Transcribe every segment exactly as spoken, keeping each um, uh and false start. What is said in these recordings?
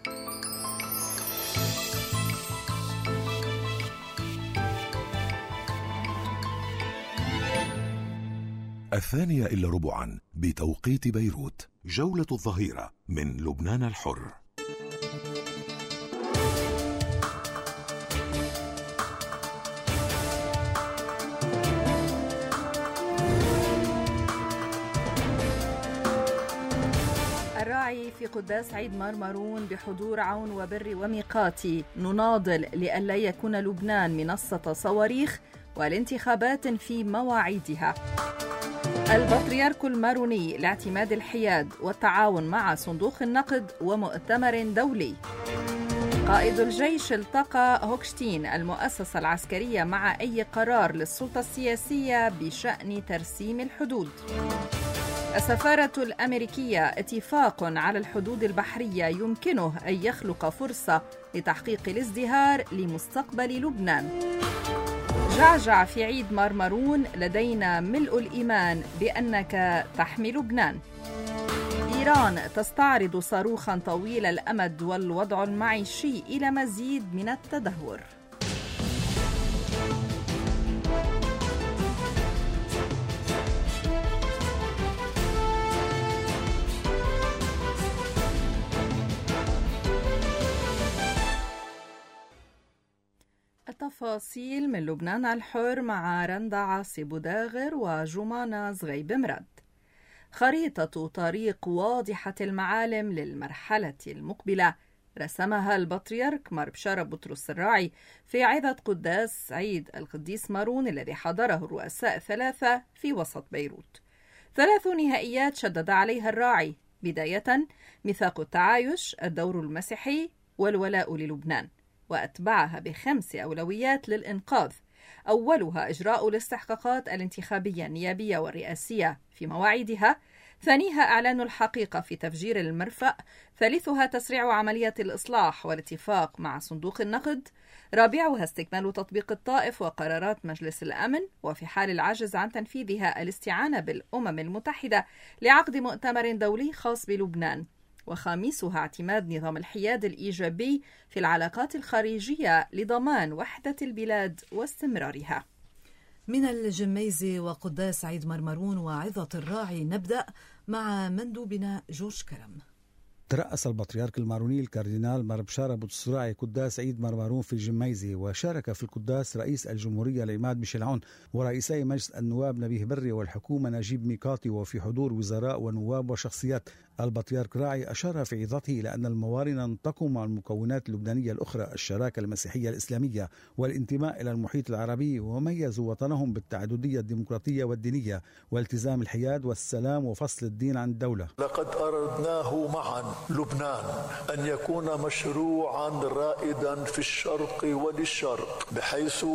الثانية إلا ربعا بتوقيت بيروت، جولة الظهيرة من لبنان الحر. الراعي في قداس عيد مرمرون بحضور عون وبر وميقاتي، نناضل لئلا يكون لبنان منصة صواريخ والانتخابات في مواعيدها. البطريرك الماروني لاعتماد الحياد والتعاون مع صندوق النقد ومؤتمر دولي. قائد الجيش التقى هوكشتين المؤسسة العسكرية مع أي قرار للسلطة السياسية بشأن ترسيم الحدود. السفارة الأمريكية اتفاق على الحدود البحرية يمكنه أن يخلق فرصة لتحقيق الازدهار لمستقبل لبنان. جعجع في عيد مرمرون لدينا ملء الإيمان بأنك تحمي لبنان. إيران تستعرض صاروخا طويل الأمد والوضع المعيشي إلى مزيد من التدهور. التفاصيل من لبنان الحر مع رندا عاصي بوداغر وجمانة زغيب مراد. خريطة طريق واضحة المعالم للمرحلة المقبلة رسمها البطريرك مار بشارة بطرس الراعي في عظة قداس عيد القديس مارون الذي حضره الرؤساء الثلاثة في وسط بيروت. ثلاث نهائيات شدد عليها الراعي، بداية ميثاق التعايش، الدور المسيحي، والولاء للبنان، وأتبعها بخمس أولويات للإنقاذ. أولها إجراء الاستحقاقات الانتخابية النيابية والرئاسية في مواعيدها، ثانيها إعلان الحقيقة في تفجير المرفأ، ثالثها تسريع عملية الإصلاح والاتفاق مع صندوق النقد، رابعها استكمال تطبيق الطائف وقرارات مجلس الأمن، وفي حال العجز عن تنفيذها الاستعانة بالأمم المتحدة لعقد مؤتمر دولي خاص بلبنان، وخامسها اعتماد نظام الحياد الإيجابي في العلاقات الخارجية لضمان وحدة البلاد واستمرارها. من الجميزة وقداس عيد مرمرون وعظة الراعي نبدأ مع مندوبنا جورج كرم. ترأس البطريرك الماروني الكاردينال مار بشارة بطرس الراعي قداس عيد مرمرون في الجميزة، وشارك في القداس رئيس الجمهورية العماد ميشيل عون ورئيسي مجلس النواب نبيه بري والحكومة نجيب ميقاتي، وفي حضور وزراء ونواب وشخصيات. البطريرك راعي أشار في عظته إلى أن الموارنة تقوم مع المكونات اللبنانية الأخرى، الشراكة المسيحية الإسلامية والانتماء إلى المحيط العربي، وميزوا وطنهم بالتعددية الديمقراطية والدينية والتزام الحياد والسلام وفصل الدين عن الدولة. لقد أردناه معا لبنان أن يكون مشروعا رائدا في الشرق وللشرق، بحيث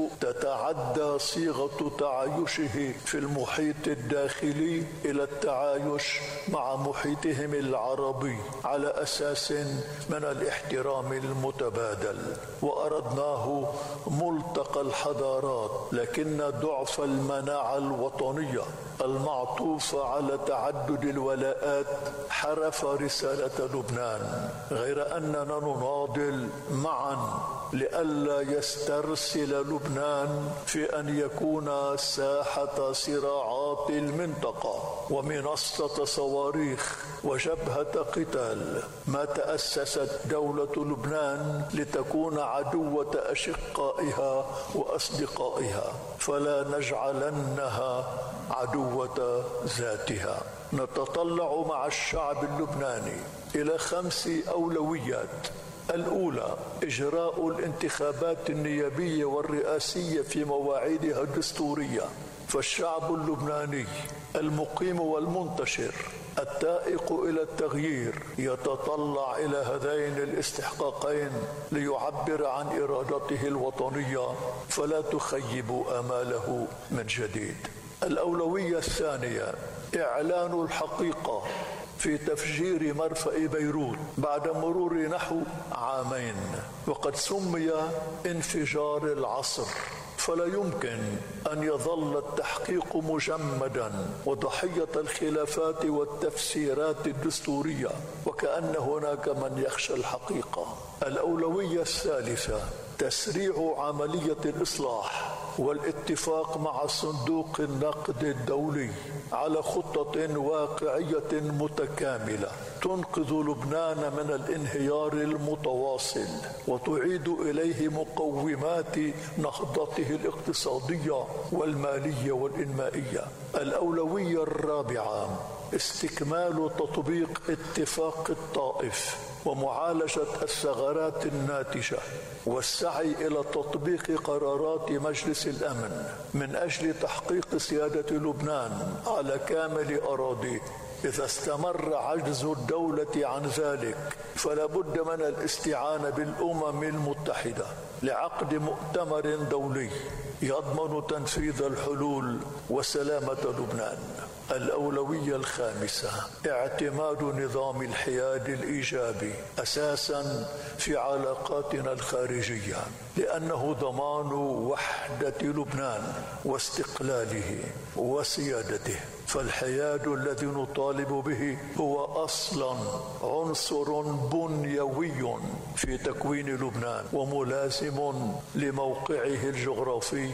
تتعدى صيغة تعايشه في المحيط الداخلي إلى التعايش مع محيطهم العربي على أساس من الاحترام المتبادل. وأردناه ملتقى الحضارات، لكن ضعف المناعة الوطنية المعطوفة على تعدد الولاءات حرف رسالة لبنان، غير أننا نناضل معا لئلا يسترسل لبنان في أن يكون ساحة صراعات المنطقة ومنصة صواريخ وجبهة قتال. ما تأسست دولة لبنان لتكون عدوة أشقائها وأصدقائها، فلا نجعلنها عدوة ذاتها. نتطلع مع الشعب اللبناني إلى خمس أولويات. الأولى إجراء الانتخابات النيابية والرئاسية في مواعيدها الدستورية، فالشعب اللبناني المقيم والمنتشر التائق إلى التغيير يتطلع إلى هذين الاستحقاقين ليعبر عن إرادته الوطنية، فلا تخيب آماله من جديد. الأولوية الثانية إعلان الحقيقة في تفجير مرفأ بيروت بعد مرور نحو عامين، وقد سمي انفجار العصر، فلا يمكن أن يظل التحقيق مجمدا وضحية الخلافات والتفسيرات الدستورية وكأن هناك من يخشى الحقيقة. الأولوية الثالثة تسريع عملية الإصلاح والاتفاق مع صندوق النقد الدولي على خطة واقعية متكاملة تنقذ لبنان من الانهيار المتواصل وتعيد إليه مقومات نهضته الاقتصادية والمالية والإنمائية. الأولوية الرابعة استكمال تطبيق اتفاق الطائف ومعالجة الثغرات الناتجة والسعي إلى تطبيق قرارات مجلس الأمن من أجل تحقيق سيادة لبنان على كامل أراضيه. إذا استمر عجز الدولة عن ذلك فلا بد من الاستعانة بالأمم المتحدة لعقد مؤتمر دولي يضمن تنفيذ الحلول وسلامة لبنان. الأولوية الخامسة اعتماد نظام الحياد الإيجابي أساساً في علاقاتنا الخارجية لأنه ضمان وحدة لبنان واستقلاله وسيادته. فالحياد الذي نطالب به هو أصلاً عنصر بنيوي في تكوين لبنان وملازم لموقعه الجغرافي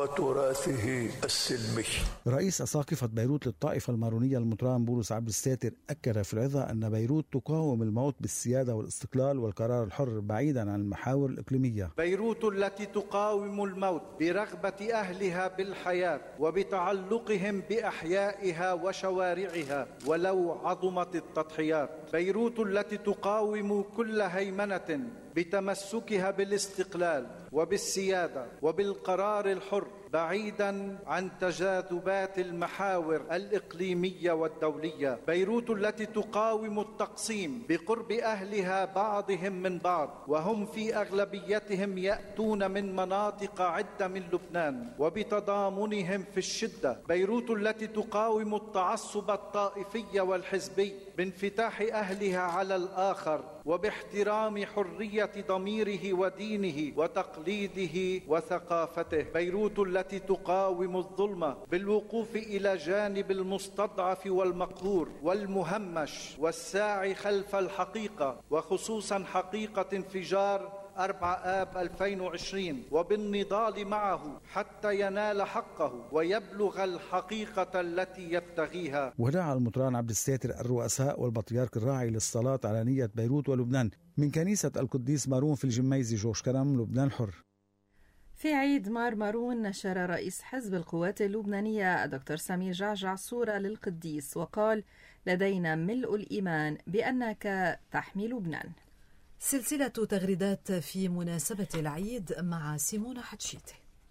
وتراثه السلمي. رئيس أساقفة بيروت للطائفة المارونية المطران بولس عبد الساتر أكد في العظة أن بيروت تقاوم الموت بالسيادة والاستقلال والقرار الحر بعيداً عن المحاور الإقليمية. بيروت التي تقاوم الموت برغبة أهلها بالحياة وبتعلقهم بأحيائها وشوارعها ولو عظمت التضحيات. بيروت التي تقاوم كل هيمنة بتمسكها بالاستقلال وبالسيادة وبالقرار الحر بعيدا عن تجاذبات المحاور الإقليمية والدولية. بيروت التي تقاوم التقسيم بقرب أهلها بعضهم من بعض وهم في أغلبيتهم يأتون من مناطق عدة من لبنان وبتضامنهم في الشدة. بيروت التي تقاوم التعصب الطائفي والحزبي بانفتاح أهلها على الآخر وباحترام حرية ضميره ودينه وتقليده وثقافته. بيروت التي تقاوم الظلم بالوقوف إلى جانب المستضعف والمقهور والمهمش والساعي خلف الحقيقة وخصوصا حقيقة انفجار أربعة آب ألفين وعشرين وبالنضال معه حتى ينال حقه ويبلغ الحقيقة التي يبتغيها. ودعا المطران عبد الساتر الرؤساء والبطريرك الراعي للصلاة على نية بيروت ولبنان من كنيسة القديس مارون في الجميزي جوش كرم لبنان حر. في عيد مار مارون نشر رئيس حزب القوات اللبنانية الدكتور سمير جعجع صورة للقديس وقال: لدينا ملء الإيمان بأنك تحمي لبنان. سلسلة تغريدات في مناسبة العيد مع سيمونة حتشيتي.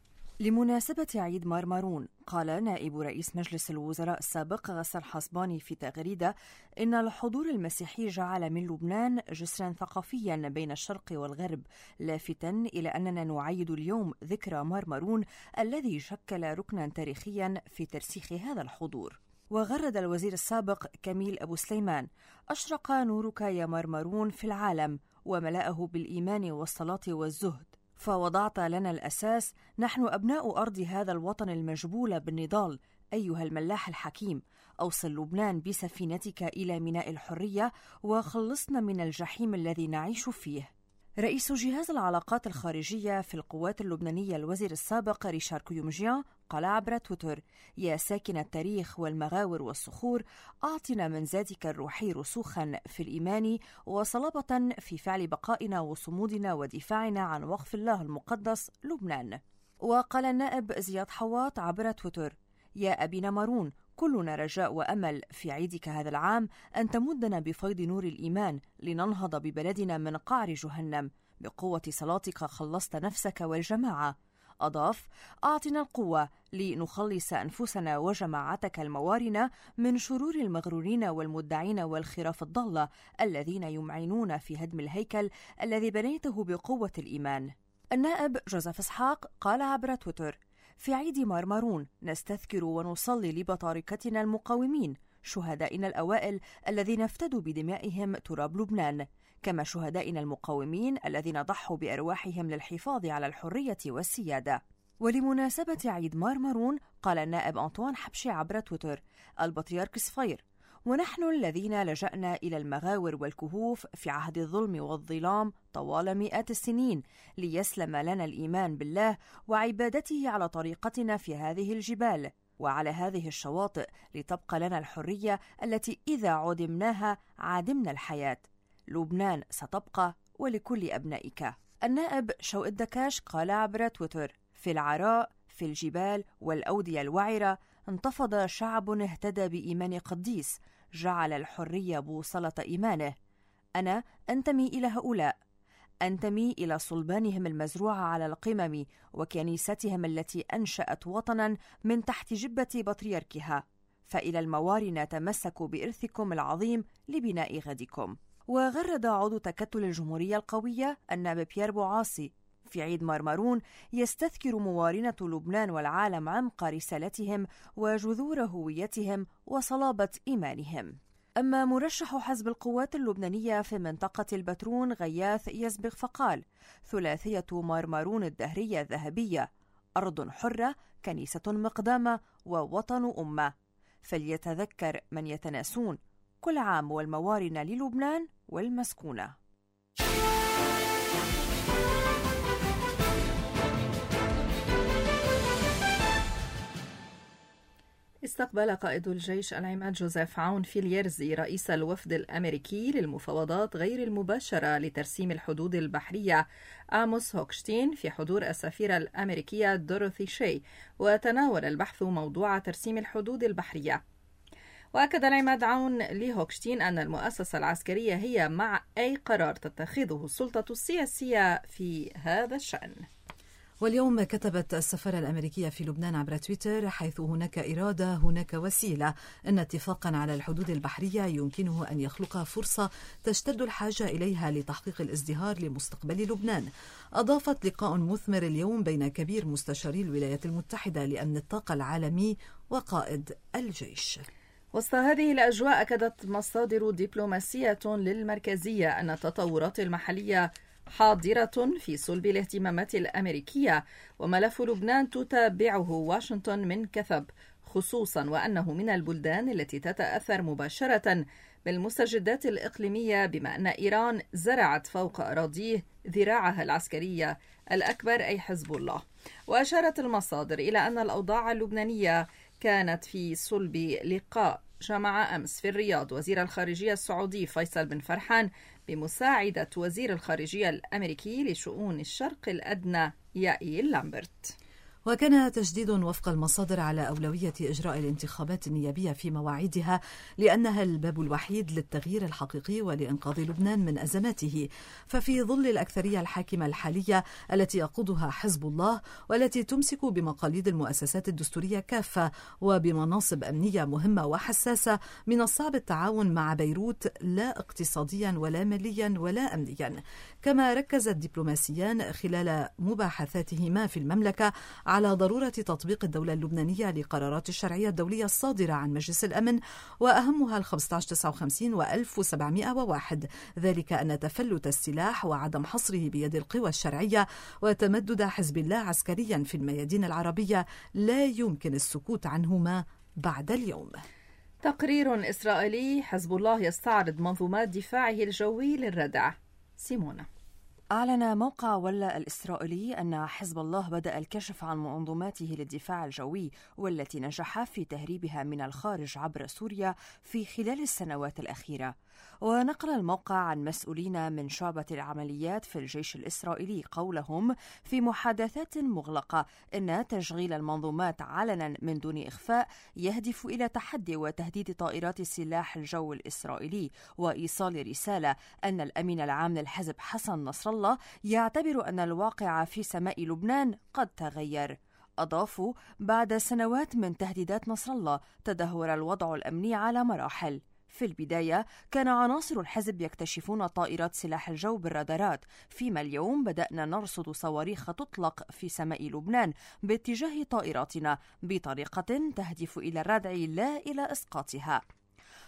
لمناسبة عيد مار مارون قال نائب رئيس مجلس الوزراء السابق غسان حصباني في تغريدة إن الحضور المسيحي جعل من لبنان جسرا ثقافيا بين الشرق والغرب، لافتا إلى أننا نعيد اليوم ذكرى مار مارون الذي شكل ركنا تاريخيا في ترسيخ هذا الحضور. وغرد الوزير السابق كميل أبو سليمان: أشرق نورك يا مار مارون في العالم وملأه بالإيمان والصلاة والزهد، فوضعت لنا الأساس، نحن أبناء أرض هذا الوطن المجبول بالنضال. أيها الملاح الحكيم، أوصل لبنان بسفينتك إلى ميناء الحرية وخلصنا من الجحيم الذي نعيش فيه. رئيس جهاز العلاقات الخارجية في القوات اللبنانية الوزير السابق ريشار كيومجيان قال عبر تويتر: يا ساكن التاريخ والمغاور والصخور، أعطنا من ذاتك الروحي رسوخا في الإيمان وصلابة في فعل بقائنا وصمودنا ودفاعنا عن وقف الله المقدس لبنان. وقال النائب زياد حواط عبر تويتر: يا أبينا مارون، كلنا رجاء وأمل في عيدك هذا العام أن تمدنا بفيض نور الإيمان لننهض ببلدنا من قعر جهنم. بقوة صلاتك خلصت نفسك والجماعة. أضاف: أعطنا القوة لنخلص أنفسنا وجماعتك الموارنة من شرور المغرورين والمدعين والخراف الضالة الذين يمعنون في هدم الهيكل الذي بنيته بقوة الإيمان. النائب جوزيف إسحاق قال عبر تويتر: في عيد مار مارون نستذكر ونصلي لبطاركتنا المقاومين، شهدائنا الأوائل الذين افتدوا بدمائهم تراب لبنان، كما شهدائنا المقاومين الذين ضحوا بأرواحهم للحفاظ على الحرية والسيادة. ولمناسبة عيد مارمرون قال النائب أنطوان حبشي عبر تويتر: البطريرك صفير، ونحن الذين لجأنا إلى المغاور والكهوف في عهد الظلم والظلام طوال مئات السنين ليسلم لنا الإيمان بالله وعبادته على طريقتنا في هذه الجبال وعلى هذه الشواطئ، لتبقى لنا الحرية التي إذا عدمناها عدمنا الحياة. لبنان ستبقى ولكل أبنائك. النائب شوقي الدكاش قال عبر تويتر: في العراء، في الجبال والأودية الوعرة، انتفض شعب اهتدى بإيمان قديس، جعل الحرية بوصلة إيمانه. أنا أنتمي إلى هؤلاء، أنتمي إلى صلبانهم المزروعة على القمم وكنيستهم التي أنشأت وطنا من تحت جبة بطريركها، فإلى المواري نتمسك بإرثكم العظيم لبناء غدكم. وغرد عضو تكتل الجمهورية القوية النائب بيير بوعاصي: في عيد مارمرون يستذكر موارنة لبنان والعالم عمق رسالتهم وجذور هويتهم وصلابة إيمانهم. أما مرشح حزب القوات اللبنانية في منطقة البترون غياث يسبغ فقال: ثلاثية مارمرون الدهرية الذهبية، أرض حرة، كنيسة مقدامة، ووطن أمة. فليتذكر من يتناسون، كل عام والموارن للبنان والمسكونة. استقبل قائد الجيش العماد جوزيف عون فيليرزي رئيس الوفد الأمريكي للمفاوضات غير المباشرة لترسيم الحدود البحرية آموس هوكشتين في حضور السفيرة الأمريكية دوريثي شي، وتناول البحث موضوع ترسيم الحدود البحرية. وأكد العماد عون لهوكشتين أن المؤسسة العسكرية هي مع أي قرار تتخذه السلطة السياسية في هذا الشأن. واليوم كتبت السفارة الأمريكية في لبنان عبر تويتر: حيث هناك إرادة هناك وسيلة، أن اتفاقا على الحدود البحرية يمكنه أن يخلق فرصة تشتد الحاجة إليها لتحقيق الازدهار لمستقبل لبنان. أضافت: لقاء مثمر اليوم بين كبير مستشاري الولايات المتحدة لأمن الطاقة العالمي وقائد الجيش. وسط هذه الأجواء أكدت مصادر دبلوماسية للمركزية أن التطورات المحلية حاضرة في صلب الاهتمامات الأمريكية، وملف لبنان تتابعه واشنطن من كثب، خصوصا وأنه من البلدان التي تتأثر مباشرة بالمستجدات الإقليمية، بما أن إيران زرعت فوق أراضيه ذراعها العسكرية الأكبر أي حزب الله. وأشارت المصادر إلى أن الأوضاع اللبنانية كانت في صلب لقاء جمع أمس في الرياض وزير الخارجية السعودي فيصل بن فرحان بمساعدة وزير الخارجية الأمريكي لشؤون الشرق الأدنى يائير لامبرت. وكان تجديد وفق المصادر على أولوية إجراء الانتخابات النيابية في مواعيدها، لأنها الباب الوحيد للتغيير الحقيقي ولإنقاذ لبنان من أزماته. ففي ظل الأكثرية الحاكمة الحالية التي يقودها حزب الله، والتي تمسك بمقاليد المؤسسات الدستورية كافة وبمناصب أمنية مهمة وحساسة، من الصعب التعاون مع بيروت لا اقتصاديا ولا ماليا ولا أمنيا. كما ركز الدبلوماسيان خلال مباحثاتهما في المملكة على ضرورة تطبيق الدولة اللبنانية لقرارات الشرعية الدولية الصادرة عن مجلس الأمن، وأهمها ال خمسة عشر تسعة وخمسين و ألف وسبعمائة وواحد، ذلك أن تفلت السلاح وعدم حصره بيد القوى الشرعية وتمدد حزب الله عسكريا في الميادين العربية لا يمكن السكوت عنهما بعد اليوم. تقرير إسرائيلي: حزب الله يستعرض منظومات دفاعه الجوي للردع. سيمونا. أعلن موقع ولا الإسرائيلي أن حزب الله بدأ الكشف عن منظوماته للدفاع الجوي، والتي نجح في تهريبها من الخارج عبر سوريا في خلال السنوات الأخيرة. ونقل الموقع عن مسؤولين من شعبة العمليات في الجيش الإسرائيلي قولهم في محادثات مغلقة إن تشغيل المنظومات علنا من دون إخفاء يهدف إلى تحدي وتهديد طائرات سلاح الجو الإسرائيلي، وإيصال رسالة أن الأمين العام للحزب حسن نصر الله يعتبر أن الواقع في سماء لبنان قد تغير. أضافوا: بعد سنوات من تهديدات نصر الله تدهور الوضع الأمني على مراحل. في البداية كان عناصر الحزب يكتشفون طائرات سلاح الجو بالرادارات، فيما اليوم بدأنا نرصد صواريخ تطلق في سماء لبنان باتجاه طائراتنا بطريقة تهدف إلى الردع لا إلى إسقاطها.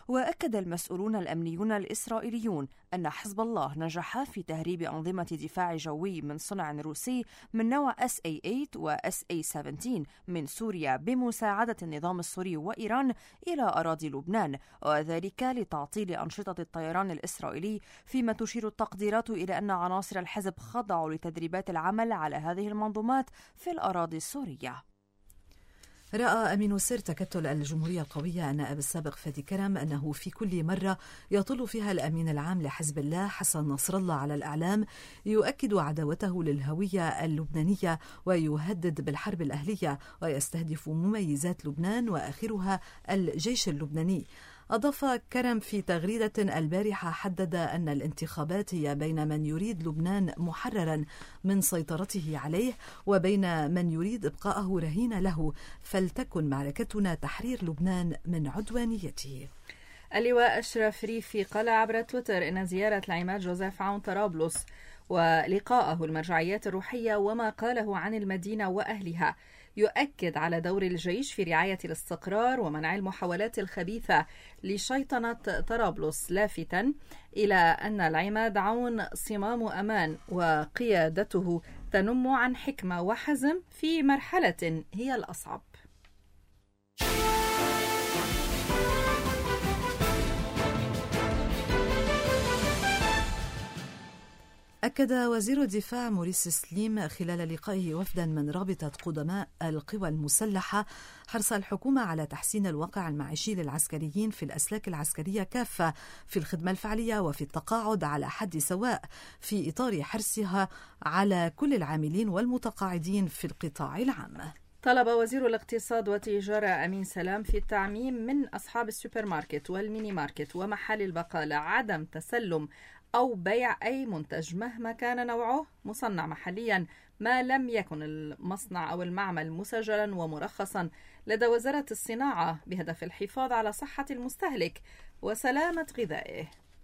وأكد المسؤولون الأمنيون الإسرائيليون أن حزب الله نجح في تهريب أنظمة دفاع جوي من صنع روسي من نوع إس إيه ثمانية و إس إيه سبعتاشر من سوريا بمساعدة النظام السوري وإيران إلى أراضي لبنان، وذلك لتعطيل أنشطة الطيران الإسرائيلي، فيما تشير التقديرات إلى أن عناصر الحزب خضعوا لتدريبات العمل على هذه المنظومات في الأراضي السورية. رأى أمين سر تكتل الجمهورية القوية النائب السابق فادي كرم أنه في كل مرة يطل فيها الأمين العام لحزب الله حسن نصر الله على الإعلام يؤكد عداوته للهوية اللبنانية ويهدد بالحرب الأهلية ويستهدف مميزات لبنان وآخرها الجيش اللبناني. أضاف كرم في تغريدة البارحة حدد أن الانتخابات هي بين من يريد لبنان محررا من سيطرته عليه وبين من يريد إبقاءه رهين له، فلتكن معركتنا تحرير لبنان من عدوانيته. اللواء أشرف ريفي قال عبر تويتر إن زيارة العماد جوزيف عون طرابلس ولقاءه المرجعيات الروحية وما قاله عن المدينة وأهلها يؤكد على دور الجيش في رعاية الاستقرار ومنع المحاولات الخبيثة لشيطنة طرابلس، لافتا إلى أن العماد عون صمام أمان وقيادته تنم عن حكمة وحزم في مرحلة هي الأصعب. أكد وزير الدفاع موريس سليم خلال لقائه وفدا من رابطة قدماء القوى المسلحة حرص الحكومة على تحسين الواقع المعيشي للعسكريين في الأسلاك العسكرية كافة في الخدمة الفعلية وفي التقاعد على حد سواء، في إطار حرصها على كل العاملين والمتقاعدين في القطاع العام. طلب وزير الاقتصاد والتجارة أمين سلام في التعميم من أصحاب السوبر ماركت والميني ماركت ومحل البقالة عدم تسلم أو بيع أي منتج مهما كان نوعه مصنع محليا ما لم يكن المصنع أو المعمل مسجلا ومرخصا لدى وزارة الصناعة بهدف الحفاظ على صحة المستهلك وسلامة غذائه.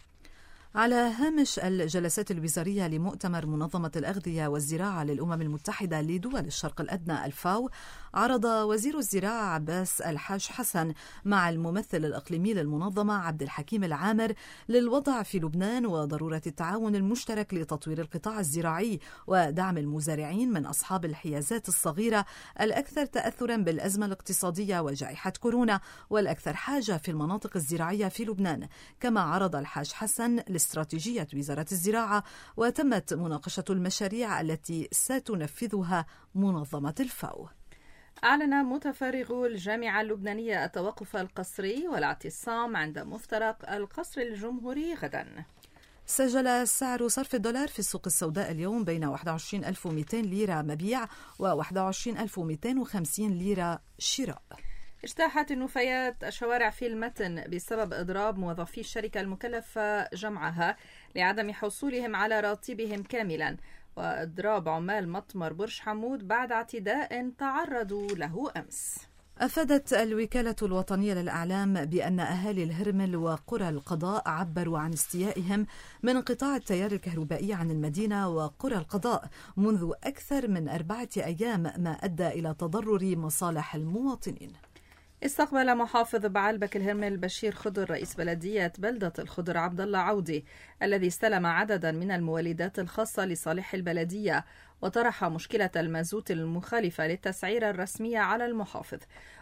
على هامش الجلسات الوزارية لمؤتمر منظمة الأغذية والزراعة للأمم المتحدة لدول الشرق الأدنى الفاو، عرض وزير الزراعة عباس الحاج حسن مع الممثل الإقليمي للمنظمة عبد الحكيم العامر للوضع في لبنان وضرورة التعاون المشترك لتطوير القطاع الزراعي ودعم المزارعين من أصحاب الحيازات الصغيرة الأكثر تأثرا بالأزمة الاقتصادية وجائحة كورونا والأكثر حاجة في المناطق الزراعية في لبنان. كما عرض الحاج حسن استراتيجية وزارة الزراعة وتمت مناقشة المشاريع التي ستنفذها منظمة الفاو. أعلن متفرغو الجامعة اللبنانية التوقف القسري والاعتصام عند مفترق القصر الجمهوري غدا. سجل سعر صرف الدولار في السوق السوداء اليوم بين واحد وعشرين ألف ومئتين ليرة مبيع و واحد وعشرين ألف ومئتين وخمسين ليرة شراء. اجتاحت النفايات الشوارع في المتن بسبب إضراب موظفي الشركة المكلفة جمعها لعدم حصولهم على راتبهم كاملا، وإضراب عمال مطمر برج حمود بعد اعتداء تعرضوا له أمس. أفادت الوكالة الوطنية للإعلام بأن أهالي الهرمل وقرى القضاء عبروا عن استيائهم من انقطاع التيار الكهربائي عن المدينة وقرى القضاء منذ أكثر من أربعة أيام، ما أدى إلى تضرر مصالح المواطنين. استقبل محافظ بعلبك الهرمل بشير خضر رئيس بلدية بلدة الخضر عبد الله عودي الذي استلم عددا من المولدات الخاصة لصالح البلدية وطرح مشكلة المازوت المخالفة للتسعيرة الرسمية على المحافظ.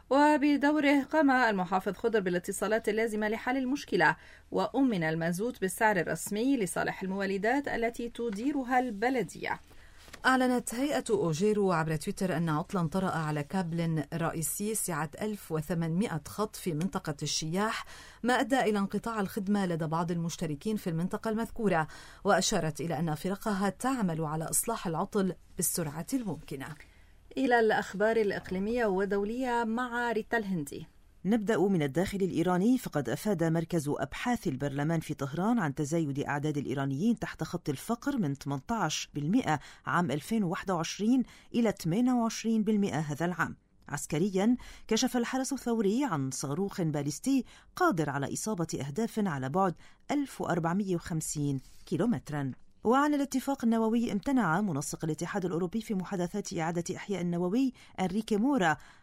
وبدوره قام المحافظ خضر بالاتصالات اللازمة لحل المشكلة وأمن المازوت بالسعر الرسمي لصالح المولدات التي تديرها البلدية. أعلنت هيئة أوجيرو عبر تويتر أن عطلا طرأ على كابل رئيسي سعة ألف وثمانمئة خط في منطقة الشياح، ما أدى إلى انقطاع الخدمة لدى بعض المشتركين في المنطقة المذكورة، وأشارت إلى أن فرقها تعمل على إصلاح العطل بالسرعة الممكنة. إلى الأخبار الإقليمية والدولية مع ريتا الهندي. نبدأ من الداخل الإيراني، فقد أفاد مركز أبحاث البرلمان في طهران عن تزايد أعداد الإيرانيين تحت خط الفقر من ثمانية عشر بالمئة عام ألفين وواحد وعشرين إلى ثمانية وعشرين بالمئة هذا العام. عسكريا، كشف الحرس الثوري عن صاروخ باليستي قادر على إصابة أهداف على بعد ألف وأربعمئة وخمسين كيلومترا. وعن الاتفاق النووي، امتنع منسق الاتحاد الأوروبي في محادثات إعادة إحياء النووي أنريكي مورا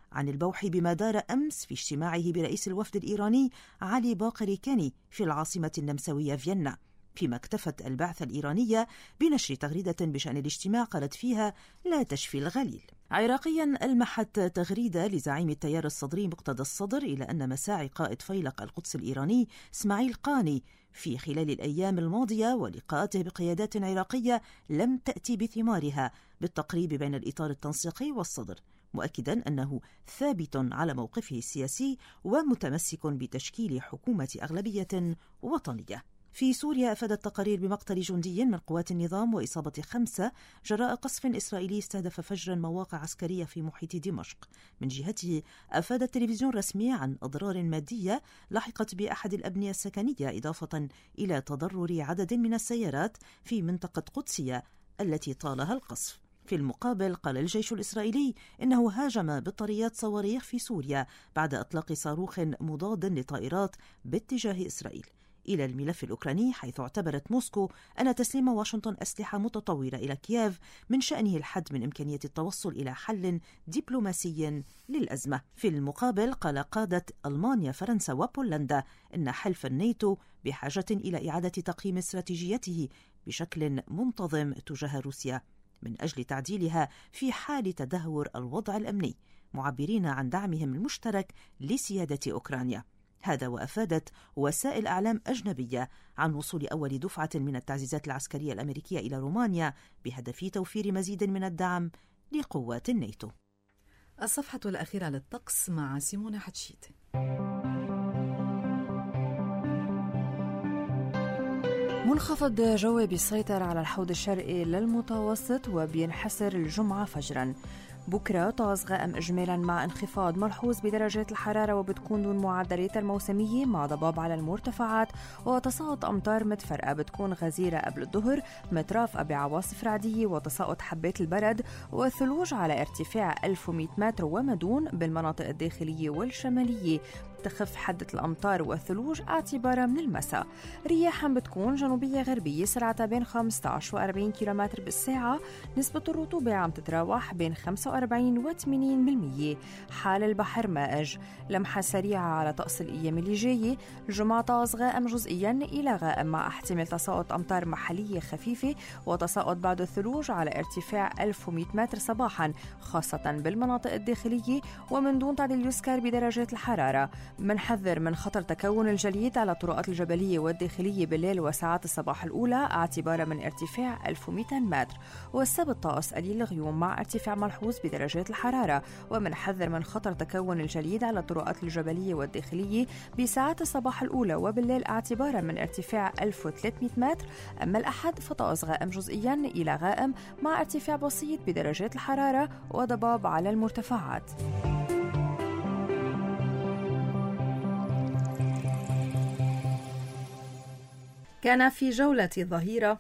عن البوح بما دار أمس في اجتماعه برئيس الوفد الإيراني علي باقر كاني في العاصمة النمساوية فيينا، فيما اكتفت البعثة الإيرانية بنشر تغريدة بشأن الاجتماع قالت فيها لا تشفي الغليل. عراقيا ألمحت تغريدة لزعيم التيار الصدري مقتدى الصدر إلى أن مساعي قائد فيلق القدس الإيراني إسماعيل قاني في خلال الأيام الماضية ولقاءاته بقيادات عراقية لم تأتي بثمارها بالتقريب بين الإطار التنسيقي والصدر، مؤكدا أنه ثابت على موقفه السياسي ومتمسك بتشكيل حكومة أغلبية وطنية. في سوريا أفادت تقارير بمقتل جندي من قوات النظام وإصابة خمسة جراء قصف إسرائيلي استهدف فجرا مواقع عسكرية في محيط دمشق. من جهته أفاد التلفزيون الرسمي عن أضرار مادية لحقت بأحد الأبنية السكنية، إضافة إلى تضرر عدد من السيارات في منطقة قدسية التي طالها القصف. في المقابل قال الجيش الإسرائيلي إنه هاجم بطاريات صواريخ في سوريا بعد إطلاق صاروخ مضاد لطائرات باتجاه إسرائيل. إلى الملف الأوكراني، حيث اعتبرت موسكو أن تسليم واشنطن أسلحة متطورة إلى كييف من شأنه الحد من إمكانية التوصل إلى حل دبلوماسي للأزمة. في المقابل قال قادة ألمانيا، فرنسا وبولندا إن حلف الناتو بحاجة إلى إعادة تقييم استراتيجيته بشكل منتظم تجاه روسيا من أجل تعديلها في حال تدهور الوضع الأمني، معبرين عن دعمهم المشترك لسيادة أوكرانيا. هذا وأفادت وسائل أعلام أجنبية عن وصول أول دفعة من التعزيزات العسكرية الأمريكية إلى رومانيا بهدف توفير مزيد من الدعم لقوات الناتو. الصفحة الأخيرة للطقس مع سيمونة حتشيت. منخفض جوي بيسيطر على الحوض الشرقي للمتوسط وبينحسر الجمعة فجراً. بكرة طقس غائم إجمالاً مع انخفاض ملحوظ بدرجات الحرارة، وبتكون دون معدلات الموسمية مع ضباب على المرتفعات وتساقط أمطار متفرقة بتكون غزيرة قبل الظهر مترافقة بعواصف رعدية وتساقط حبات البرد والثلوج على ارتفاع ألف ومئة متر وما دون بالمناطق الداخلية والشمالية. تخف حدة الأمطار والثلوج اعتبارا من المساء. رياحا بتكون جنوبية غربية سرعتها بين خمسة عشر وأربعين كيلومتر بالساعة. نسبة الرطوبة عم تتراوح بين خمسة وأربعين وثمانين بالمية. حال البحر مائج. لمحة سريعة على طقس الأيام اللي جاية. الجمعة طقس غائم جزئيا إلى غائم مع احتمال تساقط أمطار محلية خفيفة وتساقط بعض الثلوج على ارتفاع ألف ومئة متر صباحا خاصة بالمناطق الداخلية ومن دون تعديل يذكر بدرجات الحرارة. منحذر من خطر تكون الجليد على الطرقات الجبلية والداخلية بالليل وساعات الصباح الأولى اعتبارا من ارتفاع ألف ومئتين متر. والسبت طقس قليل الغيوم مع ارتفاع ملحوظ بدرجات الحرارة. ومنحذر من خطر تكون الجليد على الطرقات الجبلية والداخلية بساعات الصباح الأولى وبالليل اعتبارا من ارتفاع ألف وثلاثمئة متر. أما الأحد فطقس غائم جزئيا إلى غائم مع ارتفاع بسيط بدرجات الحرارة وضباب على المرتفعات. كان في جولة الظهيرة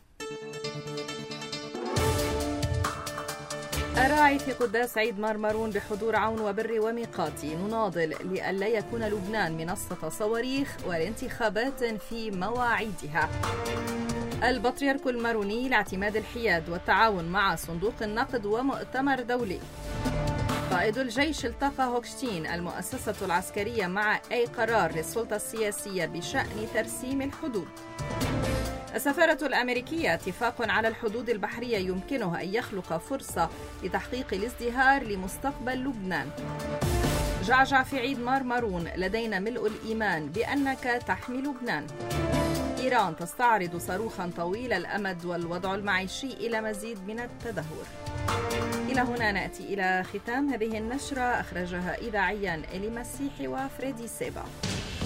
الراعي في قداس عيد مرمرون بحضور عون وبري وميقاتي نناضل لئلا يكون لبنان منصة صواريخ والانتخابات في مواعيدها. البطريرك الماروني لاعتماد الحياد والتعاون مع صندوق النقد ومؤتمر دولي. قائد الجيش التقى هوكشتين المؤسسة العسكرية مع أي قرار للسلطة السياسية بشأن ترسيم الحدود. السفارة الأمريكية اتفاق على الحدود البحرية يمكنه أن يخلق فرصة لتحقيق الازدهار لمستقبل لبنان. جعجع في عيد مرمرون لدينا ملء الإيمان بأنك تحمي لبنان. إيران تستعرض صاروخا طويل الأمد والوضع المعيشي إلى مزيد من التدهور. إلى هنا نأتي إلى ختام هذه النشرة، أخرجها إذاعيا إلي مسيحي وفريدي سيبا.